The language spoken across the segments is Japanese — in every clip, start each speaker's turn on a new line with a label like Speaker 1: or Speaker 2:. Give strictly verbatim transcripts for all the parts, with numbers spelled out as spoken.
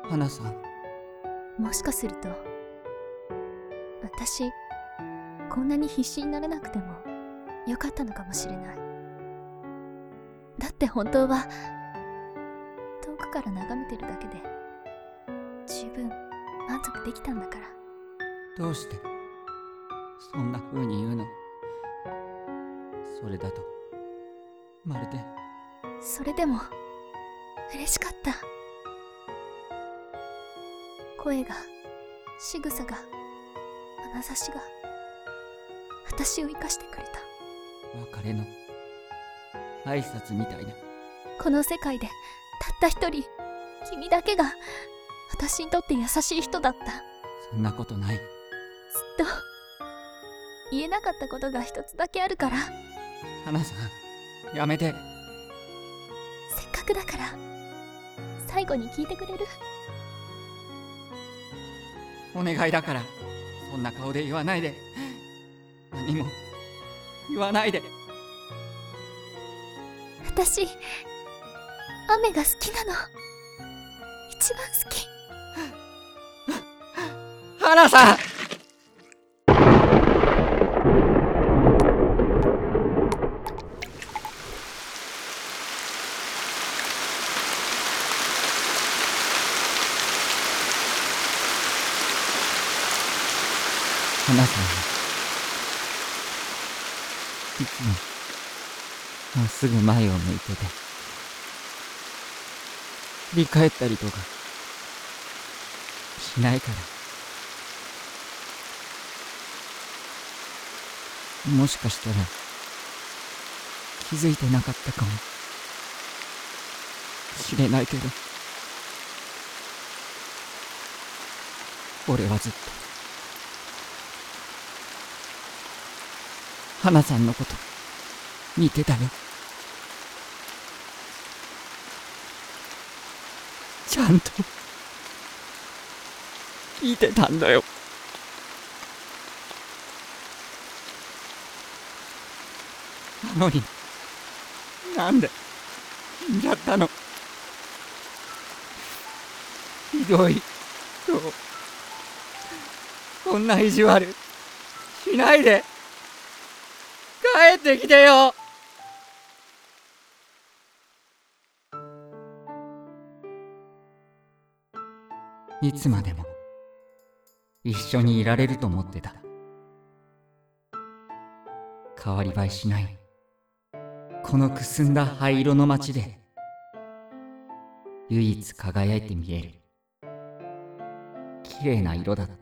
Speaker 1: 花さん。
Speaker 2: もしかすると私こんなに必死にならなくてもよかったのかもしれない。だって本当は遠くから眺めてるだけで十分満足できたんだから。
Speaker 1: どうしてそんな風に言うの？それだとまるで。
Speaker 2: それでも嬉しかった。声が、仕草が、眼差しが私を生かしてくれた。
Speaker 1: 別れの挨拶みたいな。
Speaker 2: この世界でたった一人君だけが私にとって優しい人だった。
Speaker 1: そんなことない。
Speaker 2: ずっと言えなかったことが一つだけあるから。
Speaker 1: 花さん、やめて。
Speaker 2: せっかくだから最後に聞いてくれる？
Speaker 1: お願いだから、そんな顔で言わないで。何も言わないで。
Speaker 2: 私雨が好きなの。一番好き。
Speaker 1: 花さん。花さんはいつもまっすぐ前を向いてて、振り返ったりとかしないから。もしかしたら気づいてなかったかもしれないけど、俺はずっと花さんのこと見てたよ。ちゃんと聞いてたんだよ。なのになんで死んじゃったの？ひどいよ。こんな意地悪しないで。帰ってきてよ。いつまでも一緒にいられると思ってた。変わり映えしないこのくすんだ灰色の街で唯一輝いて見える綺麗な色だった。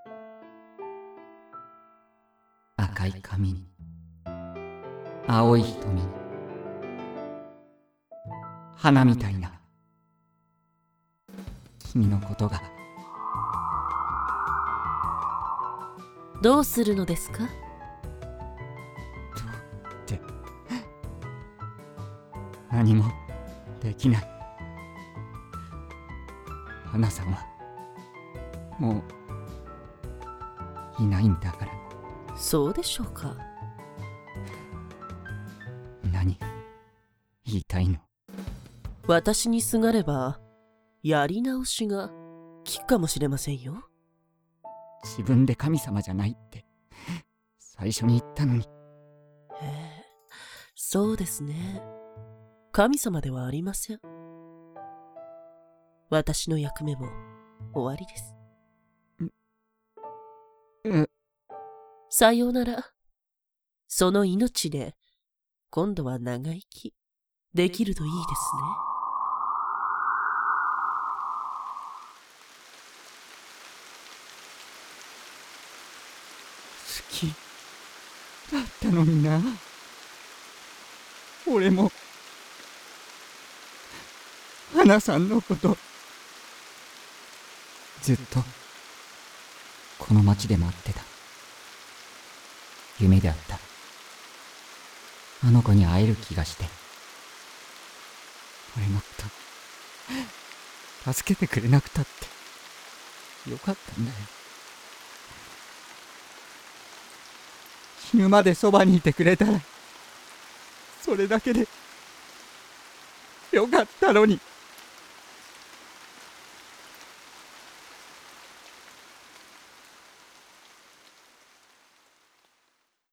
Speaker 1: 赤い髪に青い瞳に花みたいな君のことが。
Speaker 3: どうするのですか？
Speaker 1: どうって何もできない。花さんはもういないんだから。
Speaker 3: そうでしょうか。
Speaker 1: 何言いたいの？
Speaker 3: 私にすがればやり直しが効くかもしれませんよ。
Speaker 1: 自分で神様じゃないって最初に言ったのに。
Speaker 3: へえ、そうですね。神様ではありません。私の役目も終わりです。
Speaker 1: う、
Speaker 3: さようなら。その命で今度は長生きできるといいですね。
Speaker 1: 好きだったのにな。俺も花さんのことずっとこの街で待ってた。夢であった。あの子に会える気がして。俺のこと助けてくれなくたってよかったんだよ。死ぬまでそばにいてくれたらそれだけでよかったのに。